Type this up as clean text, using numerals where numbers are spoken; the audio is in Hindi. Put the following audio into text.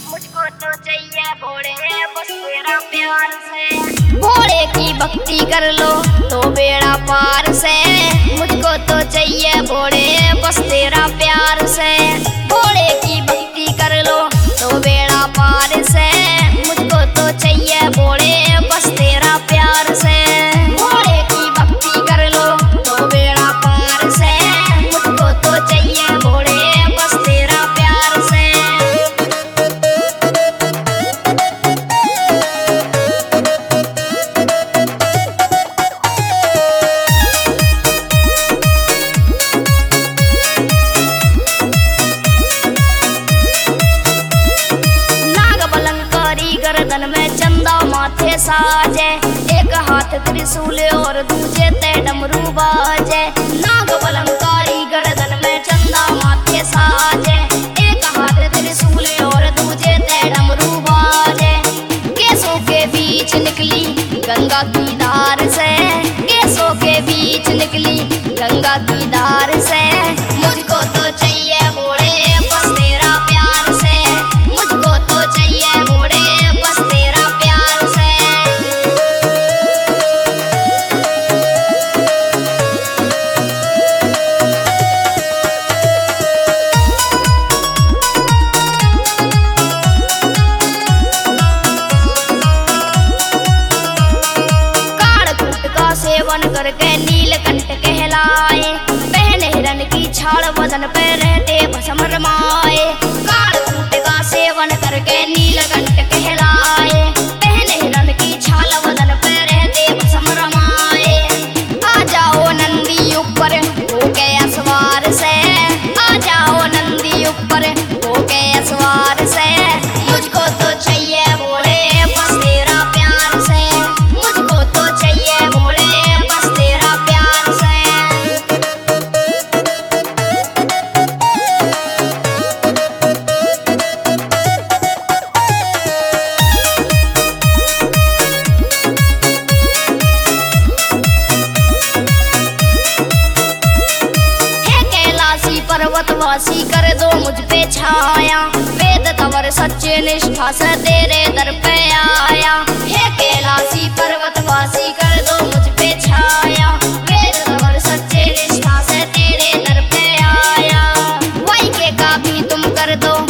मुझको तो चाहिए भोले बस तेरा प्यार से। भोले की भक्ति कर लो तो बेड़ा पार से। मुझको तो चाहिए भोले बस तेरा प्यार से। भोले की भक्ति कर लो तो बेड़ा पार से। मुझको तो चाहिए भोले बस तेरा प्यार से। भोले की भक्ति कर लो तो बेड़ा पार से। मुझको तो चाहिए भोले बस तेरा प्यार से। गर्दन में चंदा माथे साजे। एक हाथ त्रिशूल और दूजे ते डमरू बाजे। नाग बलंकारी गर्दन में चंदा माथे साजे। एक हाथ त्रिशूल और दूजे ते डमरू बाजे। केसों के बीच निकली गंगा की धार से। केसों के बीच निकली गंगा की धार से। मुझको तो चाहिए भोले बस तेरा प्यार से। मुझको तो चाहिए भोले बस तेरा प्यार से। काढ़कूट का सेवन करके नीलकंठ कहलाए। पहने हिरन की छाल बदन पे रहते भस्म रमाए। काढ़कूट का सेवन करके नीलकंठ कहलाए। पहने हिरन की छाल बदन पे रहते भस्म रमाए। आ जाओ नंदी ऊपर होके असवार से। आ जाओ नंदी ऊपर होके असवार से। मुझको तो चाहिए भोले बस तेरा प्यार से। मुझको तो चाहिए भोले बस तेरा प्यार से। पर्वतवासी कर दो मुझ पे छाया। वेद तवर सच्चे निष्ठा से तेरे दर पे आया। हे कैलाशी पर्वतवासी कर दो मुझ पे छाया। वेद तवर सच्चे निष्ठा से तेरे दर पे आया। वाई के का भी तुम कर दो